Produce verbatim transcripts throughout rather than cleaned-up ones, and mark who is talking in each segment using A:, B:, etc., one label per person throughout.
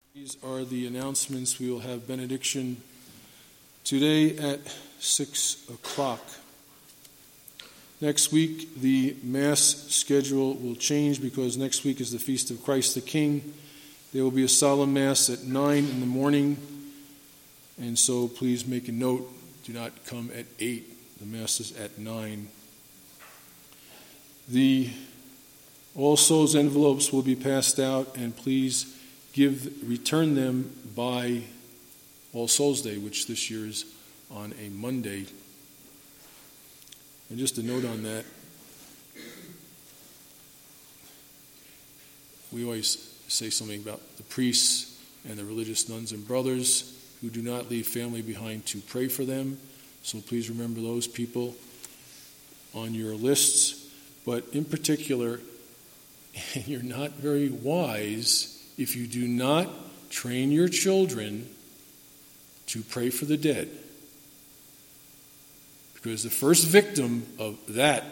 A: These are the announcements. We will have benediction today at six o'clock. Next week, the Mass schedule will change because next week is the Feast of Christ the King. There will be a solemn Mass at nine in the morning, and so please make a note. Do not come at eight. The Mass is at nine. The All Souls envelopes will be passed out, and please give return them by All Souls Day, which this year is on a Monday. And just a note on that, we always say something about the priests and the religious nuns and brothers who do not leave family behind to pray for them. So please remember those people on your lists. But in particular, you're not very wise if you do not train your children to pray for the dead. Because the first victim of that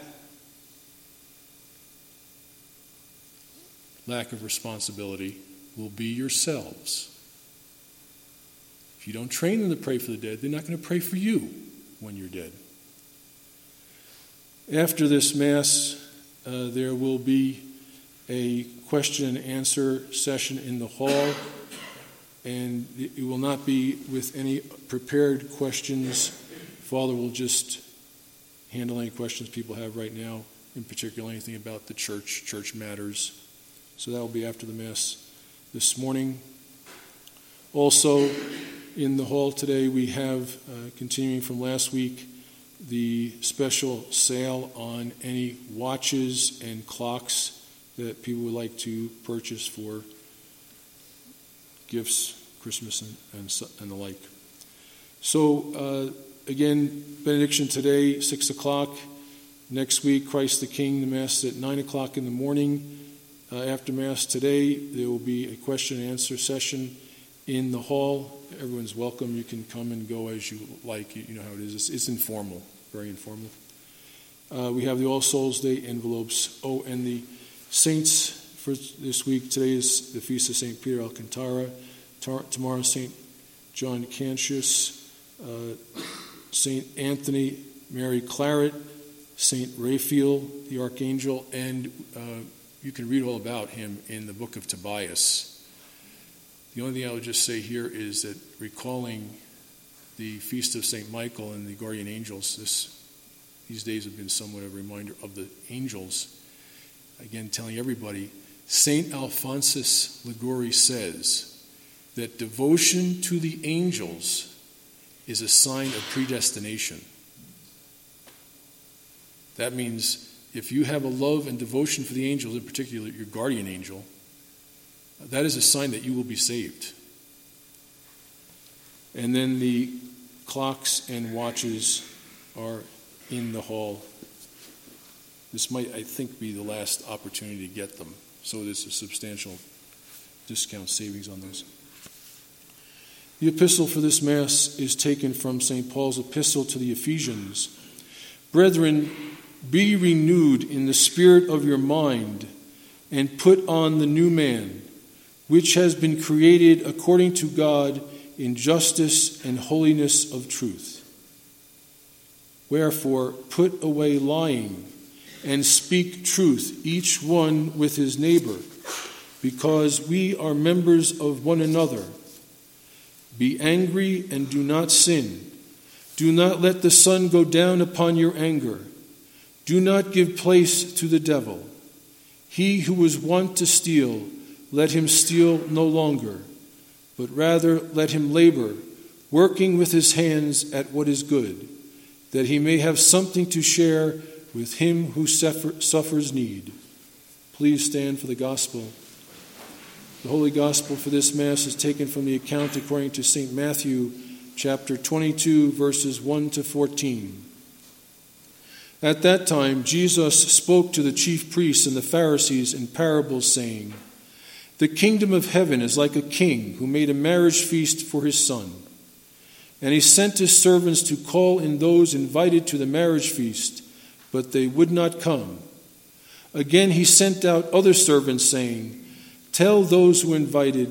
A: lack of responsibility will be yourselves. If you don't train them to pray for the dead, they're not going to pray for you when you're dead. After this Mass, uh, there will be a question and answer session in the hall, and it will not be with any prepared questions. Father will just handle any questions people have right now, in particular anything about the church, church matters. So that will be after the Mass this morning. Also, in the hall today, we have, uh, continuing from last week, the special sale on any watches and clocks that people would like to purchase for gifts, Christmas, and, and, and the like. So, uh, again, benediction today, six o'clock. Next week, Christ the King, the Mass at nine o'clock in the morning. Uh, after Mass today, there will be a question and answer session in the hall. Everyone's welcome. You can come and go as you like. You, you know how it is. It's, it's informal, very informal. Uh, we have the All Souls Day envelopes. Oh, and the saints for this week. Today is the Feast of Saint Peter Alcantara. Tar- tomorrow, Saint John Cantius, uh, Saint Anthony Mary Claret, Saint Raphael the Archangel, and uh, you can read all about him in the book of Tobias. The only thing I would just say here is that recalling the Feast of Saint Michael and the Guardian Angels, this, these days have been somewhat of a reminder of the angels. Again, telling everybody, Saint Alphonsus Liguori says that devotion to the angels is a sign of predestination. That means if you have a love and devotion for the angels, in particular your guardian angel, that is a sign that you will be saved. And then the clocks and watches are in the hall. This might, I think, be the last opportunity to get them. So there's a substantial discount savings on those. The epistle for this Mass is taken from Saint Paul's epistle to the Ephesians. Brethren, be renewed in the spirit of your mind, and put on the new man, which has been created according to God in justice and holiness of truth. Wherefore, put away lying, and speak truth, each one with his neighbor, because we are members of one another. Be angry and do not sin. Do not let the sun go down upon your anger. Do not give place to the devil. He who was wont to steal, let him steal no longer, but rather let him labor, working with his hands at what is good, that he may have something to share with him who suffer, suffers need. Please stand for the Gospel. The Holy Gospel for this Mass is taken from the account according to Saint Matthew, chapter twenty-two, verses one to fourteen. At that time, Jesus spoke to the chief priests and the Pharisees in parables, saying, The kingdom of heaven is like a king who made a marriage feast for his son. And he sent his servants to call in those invited to the marriage feast, but they would not come. Again he sent out other servants, saying, Tell those who invited,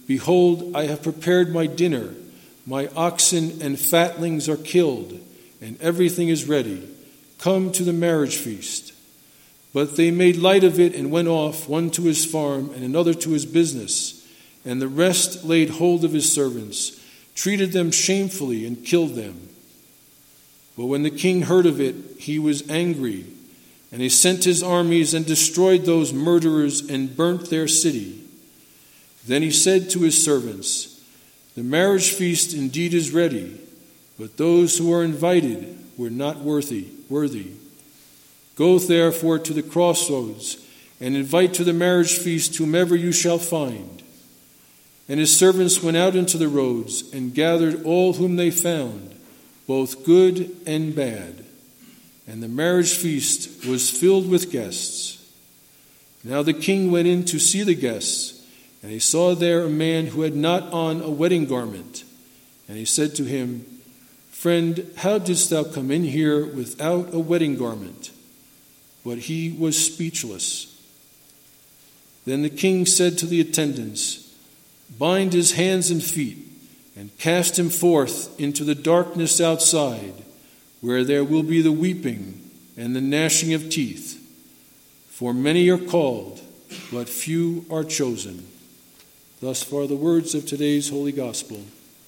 A: Behold, I have prepared my dinner. My oxen and fatlings are killed, and everything is ready. Come to the marriage feast." But they made light of it and went off, one to his farm and another to his business. And the rest laid hold of his servants, treated them shamefully, and killed them. But when the king heard of it, he was angry, and he sent his armies and destroyed those murderers and burnt their city. Then he said to his servants, "The marriage feast indeed is ready, but those who are invited were not worthy. worthy. Go therefore to the crossroads and invite to the marriage feast whomever you shall find." And his servants went out into the roads and gathered all whom they found, both good and bad. And the marriage feast was filled with guests. Now the king went in to see the guests, and he saw there a man who had not on a wedding garment. And he said to him, "Friend, how didst thou come in here without a wedding garment?" But he was speechless. Then the king said to the attendants, "Bind his hands and feet, and cast him forth into the darkness outside, where there will be the weeping and the gnashing of teeth. For many are called, but few are chosen." Thus far the words of today's Holy Gospel.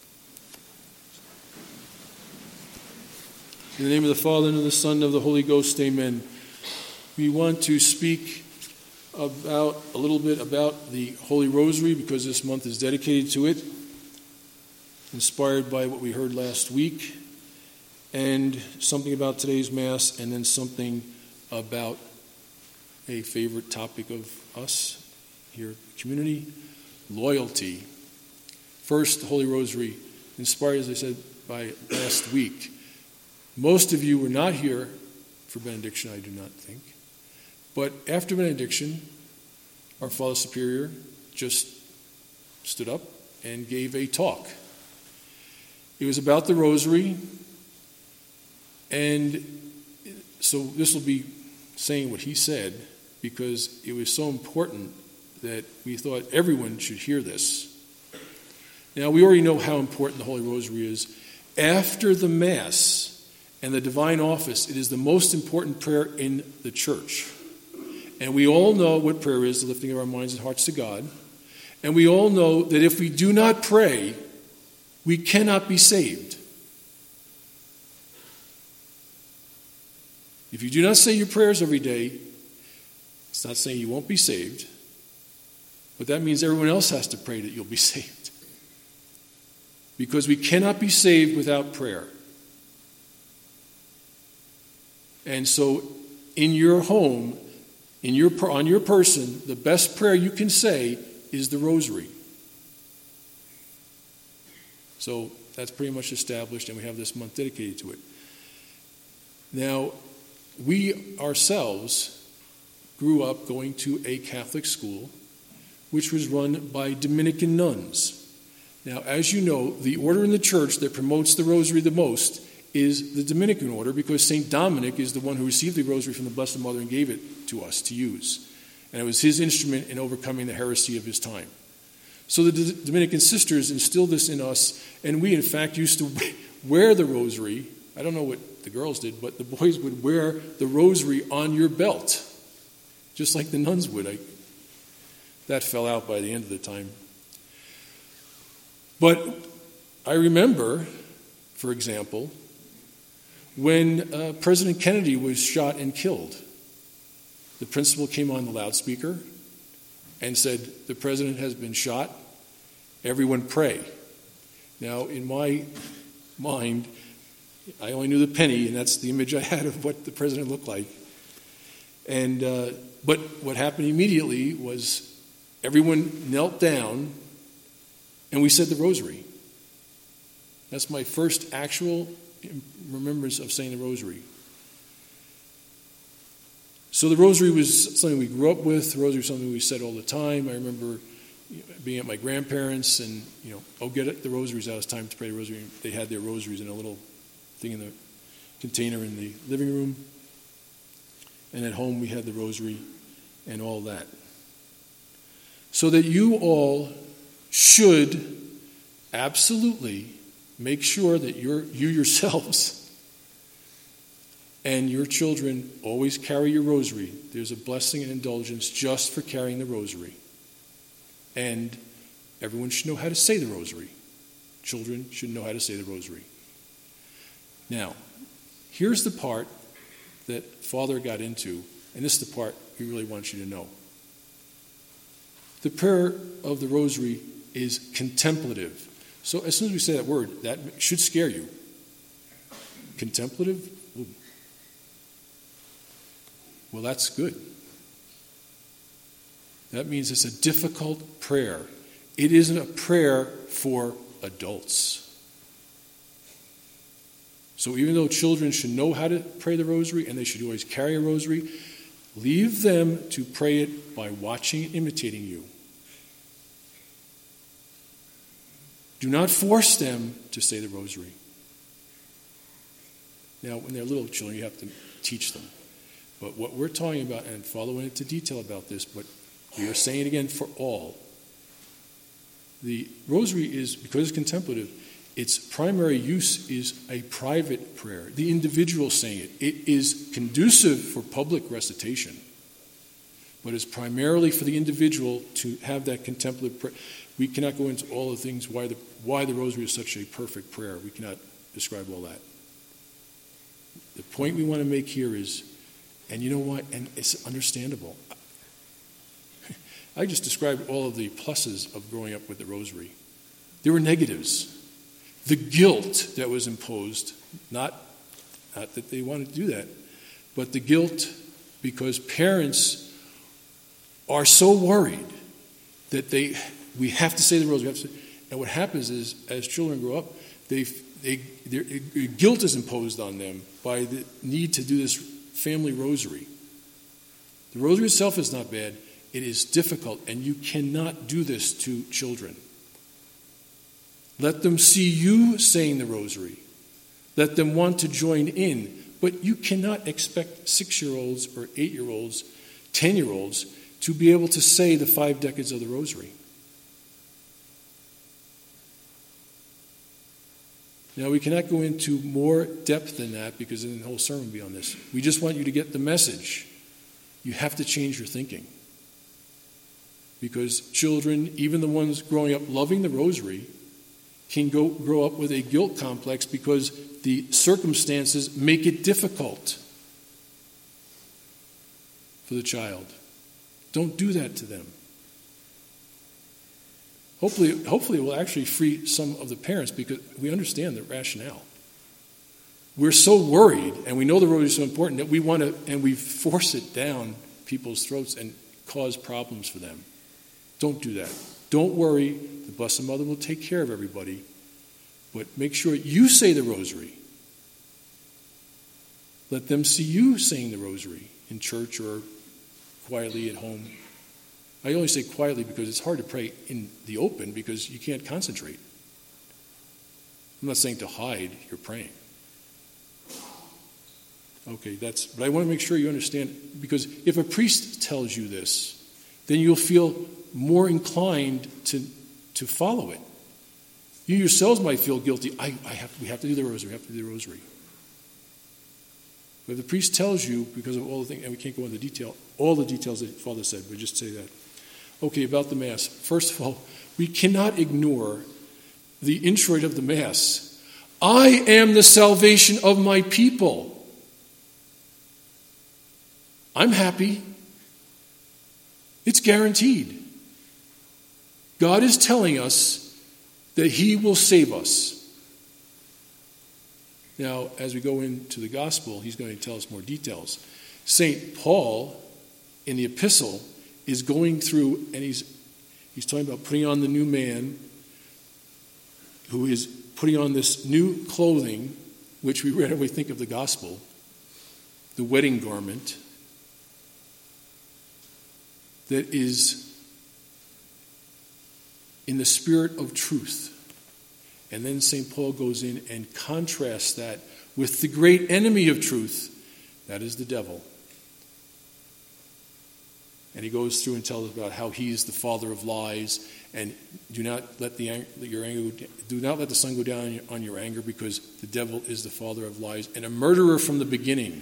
A: In the name of the Father, and of the Son, and of the Holy Ghost, amen. We want to speak about a little bit about the Holy Rosary, because this month is dedicated to it, inspired by what we heard last week, and something about today's Mass, and then something about a favorite topic of us here at the community, loyalty. First, the Holy Rosary, inspired, as I said, by last week. Most of you were not here for benediction, I do not think. But after benediction, our Father Superior just stood up and gave a talk. It was about the Rosary, and so this will be saying what he said, because it was so important that we thought everyone should hear this. Now, we already know how important the Holy Rosary is. After the Mass and the Divine Office, it is the most important prayer in the Church. And we all know what prayer is, the lifting of our minds and hearts to God. And we all know that if we do not pray, we cannot be saved. If you do not say your prayers every day, it's not saying you won't be saved, but that means everyone else has to pray that you'll be saved. Because we cannot be saved without prayer. And so in your home, in your on your person, the best prayer you can say is the Rosary. So that's pretty much established, and we have this month dedicated to it. Now, we ourselves grew up going to a Catholic school which was run by Dominican nuns. Now, as you know, the order in the Church that promotes the Rosary the most is the Dominican order, because Saint Dominic is the one who received the Rosary from the Blessed Mother and gave it to us to use. And it was his instrument in overcoming the heresy of his time. So the D- Dominican sisters instilled this in us, and we, in fact, used to wear the Rosary. I don't know what the girls did, but the boys would wear the Rosary on your belt, just like the nuns would. I, that fell out by the end of the time. But I remember, for example, when uh, President Kennedy was shot and killed, the principal came on the loudspeaker and said, "The president has been shot. Everyone pray." Now, in my mind, I only knew the penny, and that's the image I had of what the president looked like. And uh, but what happened immediately was everyone knelt down, and we said the Rosary. That's my first actual remembrance of saying the Rosary. So the Rosary was something we grew up with. The Rosary was something we said all the time. I remember being at my grandparents and, you know, oh, get the rosaries out. It's time to pray the Rosary. They had their rosaries in a little thing in the container in the living room. And at home we had the Rosary and all that. So that you all should absolutely make sure that you're, you yourselves and your children always carry your rosary. There's a blessing and indulgence just for carrying the rosary. And everyone should know how to say the rosary. Children should know how to say the rosary. Now, here's the part that Father got into, and this is the part we really want you to know. The prayer of the rosary is contemplative. So as soon as we say that word, that should scare you. Contemplative? Ooh. Well, that's good. That means it's a difficult prayer. It isn't a prayer for adults. So even though children should know how to pray the rosary and they should always carry a rosary, leave them to pray it by watching and imitating you. Do not force them to say the rosary. Now, when they're little children, you have to teach them. But what we're talking about, and following into detail about this, but we are saying it again for all. The rosary is, because it's contemplative, its primary use is a private prayer. The individual saying it. It is conducive for public recitation, but it's primarily for the individual to have that contemplative prayer. We cannot go into all the things why the why the rosary is such a perfect prayer. We cannot describe all that. The point we want to make here is, and you know what, and it's understandable. I just described all of the pluses of growing up with the rosary. There were negatives. The guilt that was imposed, not, not that they wanted to do that, but the guilt because parents are so worried that they we have to say the rosary. We have to say, and what happens is, as children grow up, they, they their, guilt is imposed on them by the need to do this family rosary. The rosary itself is not bad. It is difficult, and you cannot do this to children. Let them see you saying the rosary. Let them want to join in. But you cannot expect six-year-olds or eight-year-olds, ten-year-olds to be able to say the five decades of the rosary. Now, we cannot go into more depth than that because then the whole sermon will be on this. We just want you to get the message. You have to change your thinking. Because children, even the ones growing up loving the rosary, can go grow up with a guilt complex because the circumstances make it difficult for the child. Don't do that to them. Hopefully, hopefully it will actually free some of the parents because we understand the rationale. We're so worried, and we know the rosary is so important, that we want to, and we force it down people's throats and cause problems for them. Don't do that. Don't worry. The Blessed Mother will take care of everybody. But make sure you say the rosary. Let them see you saying the rosary in church or quietly at home. I only say quietly because it's hard to pray in the open because you can't concentrate. I'm not saying to hide your praying. Okay, that's, but I want to make sure you understand, because if a priest tells you this, then you'll feel more inclined to, to follow it. You yourselves might feel guilty. I, I have, we have to do the rosary. We have to do the rosary. But if the priest tells you, because of all the things, and we can't go into detail, all the details that Father said, but just say that. Okay, about the Mass. First of all, we cannot ignore the introit of the Mass. I am the salvation of my people. I'm happy. It's guaranteed. God is telling us that He will save us. Now, as we go into the Gospel, He's going to tell us more details. Saint Paul, in the epistle, is going through, and he's he's talking about putting on the new man, who is putting on this new clothing, which we read when we think of the Gospel, the wedding garment, that is in the spirit of truth. And then Saint Paul goes in and contrasts that with the great enemy of truth, that is the devil. And he goes through and tells about how he's the father of lies, and do not let the ang- your anger do not let the sun go down on your, on your anger, because the devil is the father of lies and a murderer from the beginning.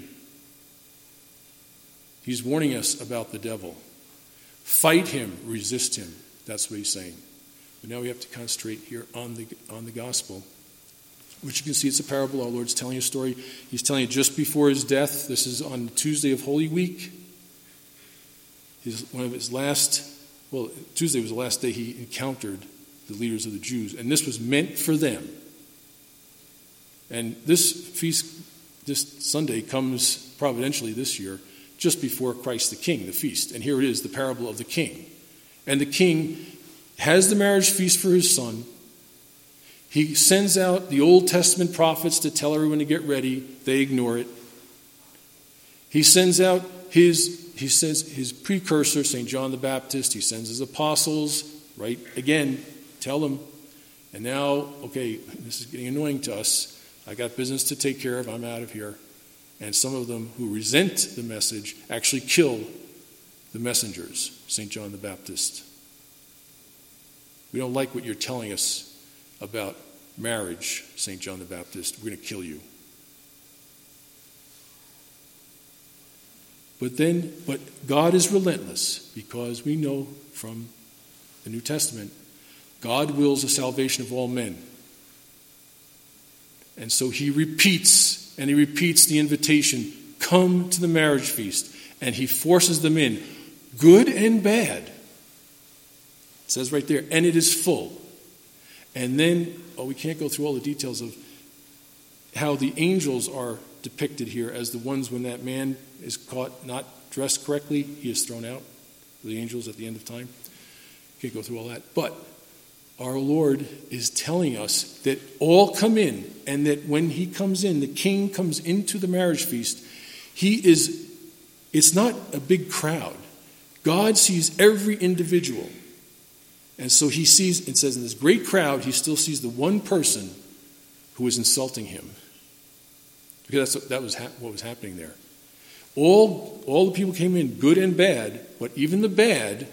A: He's warning us about the devil. Fight him, resist him. That's what he's saying. But now we have to concentrate here on the on the gospel, which you can see it's a parable. Our Lord's telling a story. He's telling it just before his death. This is on Tuesday of Holy Week. His, one of his last, well, Tuesday was the last day he encountered the leaders of the Jews, and this was meant for them. And this feast, this Sunday, comes providentially this year just before Christ the King, the feast. And here it is, the parable of the king. And the king has the marriage feast for his son. He sends out the Old Testament prophets to tell everyone to get ready. They ignore it. He sends out his He says his precursor, Saint John the Baptist. He sends his apostles, right? Again, tell them. And now, okay, this is getting annoying to us. I got business to take care of. I'm out of here. And some of them who resent the message actually kill the messengers, Saint John the Baptist. We don't like what you're telling us about marriage, Saint John the Baptist. We're going to kill you. But then, but God is relentless, because we know from the New Testament, God wills the salvation of all men. And so he repeats, and he repeats the invitation, come to the marriage feast. And he forces them in, good and bad. It says right there, and it is full. And then, oh, we can't go through all the details of how the angels are depicted here as the ones when that man is caught not dressed correctly, he is thrown out. The angels at the end of time. Can't go through all that. But our Lord is telling us that all come in, and that when he comes in, the king comes into the marriage feast, he is, it's not a big crowd. God sees every individual. And so he sees, it says in this great crowd, he still sees the one person who is insulting him. Because that's, that was ha- what was happening there. All, all the people came in, good and bad, but even the bad,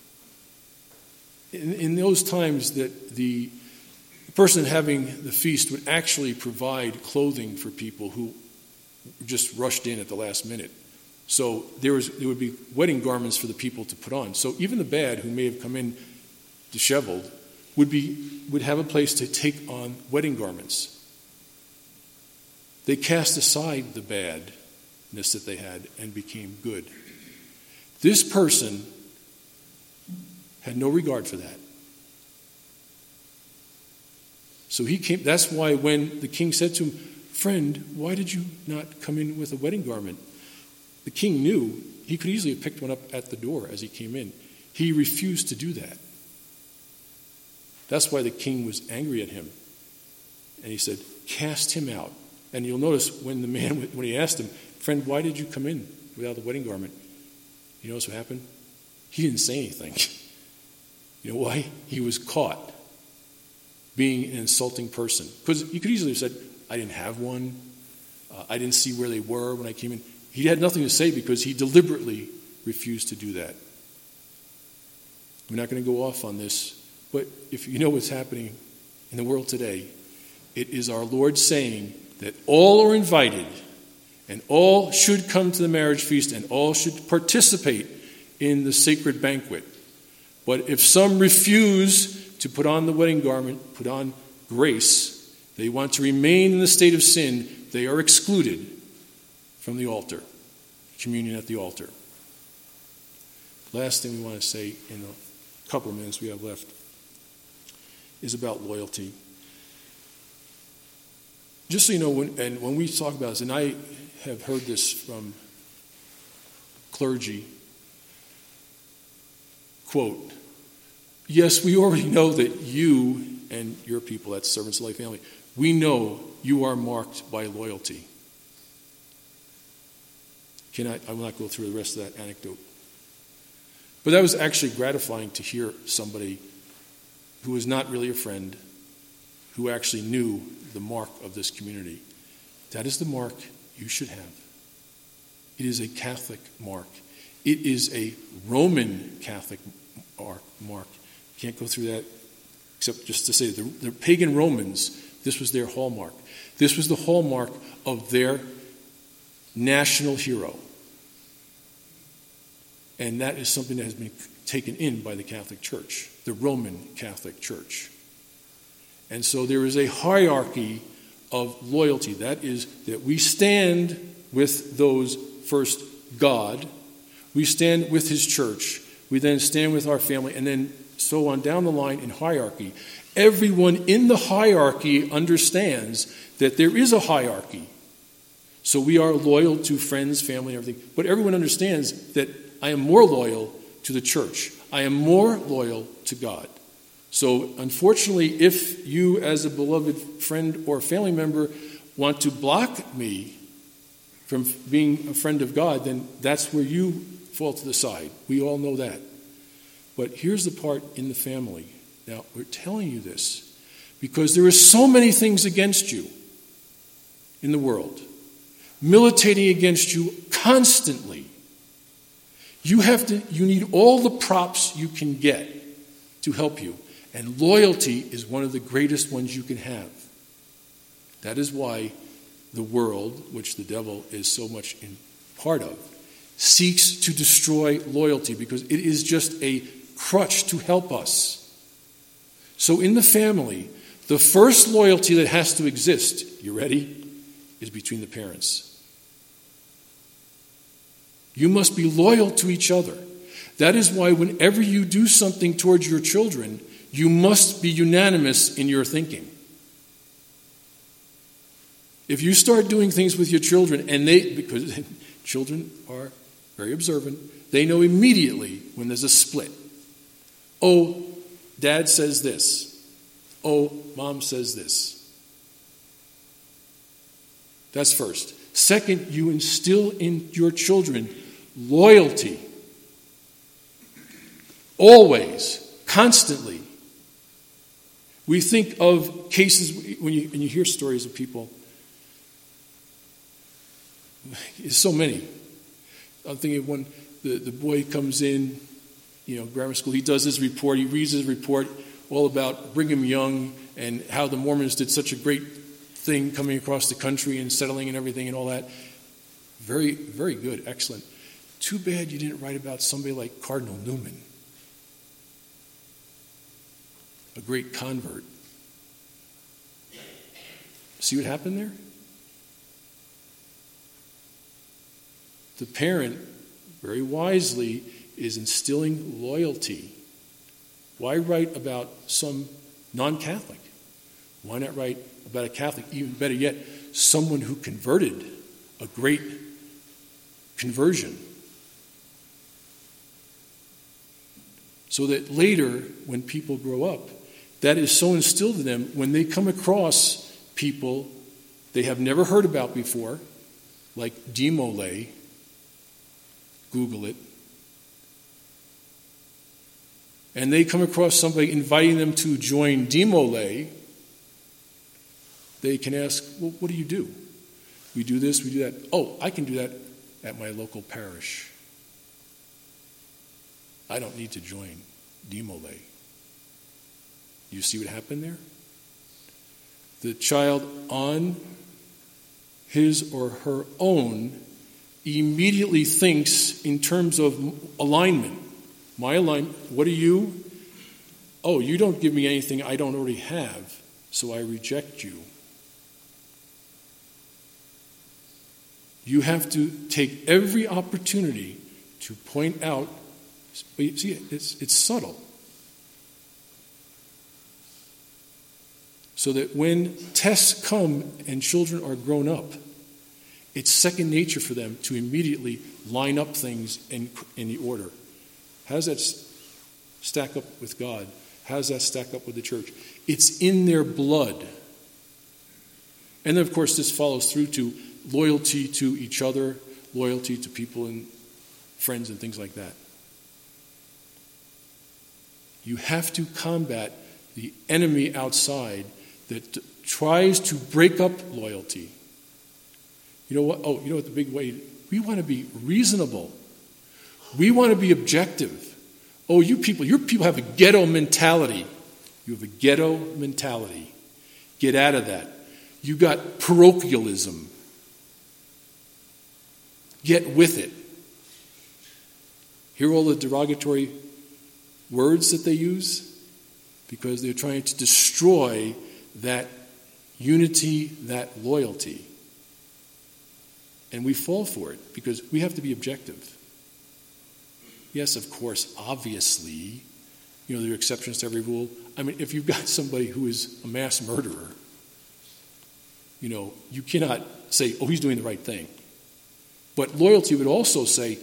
A: in, in those times that the person having the feast would actually provide clothing for people who just rushed in at the last minute. So there was there would be wedding garments for the people to put on. So even the bad, who may have come in disheveled, would be would have a place to take on wedding garments. They cast aside the badness that they had and became good. This person had no regard for that. So he came. That's why when the king said to him, "Friend, why did you not come in with a wedding garment?" The king knew he could easily have picked one up at the door as he came in. He refused to do that. That's why the king was angry at him. And he said, cast him out. And you'll notice when the man, when he asked him, friend, why did you come in without the wedding garment? You notice what happened? He didn't say anything. You know why? He was caught being an insulting person. Because you could easily have said, I didn't have one. Uh, I didn't see where they were when I came in. He had nothing to say because he deliberately refused to do that. We're not going to go off on this, but if you know what's happening in the world today, it is our Lord saying that all are invited and all should come to the marriage feast and all should participate in the sacred banquet. But if some refuse to put on the wedding garment, put on grace, they want to remain in the state of sin, they are excluded from the altar, communion at the altar. Last thing we want to say in the couple of minutes we have left is about loyalty. Just so you know, when, and when we talk about this, and I have heard this from clergy, quote, yes, we already know that you and your people, that's Servants of Life Family, we know you are marked by loyalty. Can I, I will not go through the rest of that anecdote. But that was actually gratifying to hear somebody who was not really a friend, who actually knew the mark of this community. That is the mark you should have. It is a Catholic mark. It is a Roman Catholic mark. Can't go through that except just to say the, the pagan Romans, this was their hallmark. This was the hallmark of their national hero. And that is something that has been taken in by the Catholic Church, the Roman Catholic Church. And so there is a hierarchy of loyalty. That is that we stand with those, first, God. We stand with his church. We then stand with our family, and then so on down the line in hierarchy. Everyone in the hierarchy understands that there is a hierarchy. So we are loyal to friends, family, and everything. But everyone understands that I am more loyal to the church. I am more loyal to God. So unfortunately, if you as a beloved friend or family member want to block me from being a friend of God, then that's where you fall to the side. We all know that. But here's the part in the family. Now, we're telling you this because there are so many things against you in the world, militating against you constantly. You have to, you need all the props you can get to help you. And loyalty is one of the greatest ones you can have. That is why the world, which the devil is so much in part of, seeks to destroy loyalty because it is just a crutch to help us. So in the family, the first loyalty that has to exist, you ready, is between the parents. You must be loyal to each other. That is why whenever you do something towards your children, you must be unanimous in your thinking. If you start doing things with your children, and they, because children are very observant, they know immediately when there's a split. Oh, dad says this. Oh, mom says this. That's first. Second, you instill in your children loyalty. Always, constantly. We think of cases, when you, when you hear stories of people, there's so many. I'm thinking of when the, the boy comes in, you know, grammar school, he does his report, he reads his report all about Brigham Young and how the Mormons did such a great thing coming across the country and settling and everything and all that. Very, very good, excellent. Too bad you didn't write about somebody like Cardinal Newman, a great convert. See what happened there? The parent, very wisely, is instilling loyalty. Why write about some non-Catholic? Why not write about a Catholic? Even better yet, someone who converted, a great conversion. So that later, when people grow up, that is so instilled in them when they come across people they have never heard about before, like Demolay. Google it. And they come across somebody inviting them to join Demolay, they can ask, well, what do you do? We do this, we do that. Oh, I can do that at my local parish. I don't need to join Demolay. You see what happened there? The child on his or her own immediately thinks in terms of alignment. My alignment, what are you? Oh, you don't give me anything I don't already have, so I reject you. You have to take every opportunity to point out, see, it's, it's subtle. So that when tests come and children are grown up, it's second nature for them to immediately line up things in, in the order. How does that stack up with God? How does that stack up with the church? It's in their blood. And then, of course, this follows through to loyalty to each other, loyalty to people and friends and things like that. You have to combat the enemy outside that t- tries to break up loyalty. You know what? Oh, you know what the big way? We want to be reasonable. We want to be objective. Oh, you people, your people have a ghetto mentality. You have a ghetto mentality. Get out of that. You got parochialism. Get with it. Hear all the derogatory words that they use? Because they're trying to destroy that unity, that loyalty. And we fall for it because we have to be objective. Yes, of course, obviously, you know, there are exceptions to every rule. I mean, if you've got somebody who is a mass murderer, you know, you cannot say, oh, he's doing the right thing. But loyalty would also say,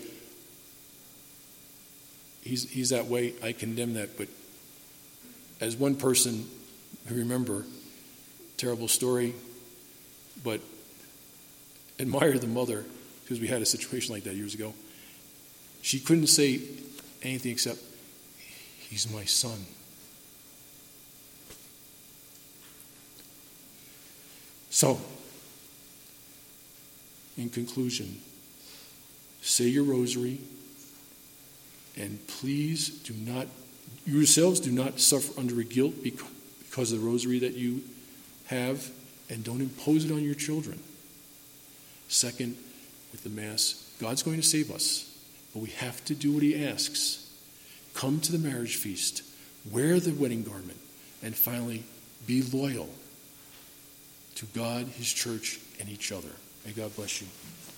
A: he's, he's that way, I condemn that. But as one person, I remember, terrible story, but admire the mother, because we had a situation like that years ago. She couldn't say anything except, he's my son. So, in conclusion, say your rosary, and please do not, yourselves do not suffer under a guilt because of the rosary that you have, and don't impose it on your children. Second, with the Mass, God's going to save us, but we have to do what he asks. Come to the marriage feast, wear the wedding garment, and finally, be loyal to God, his church, and each other. May God bless you.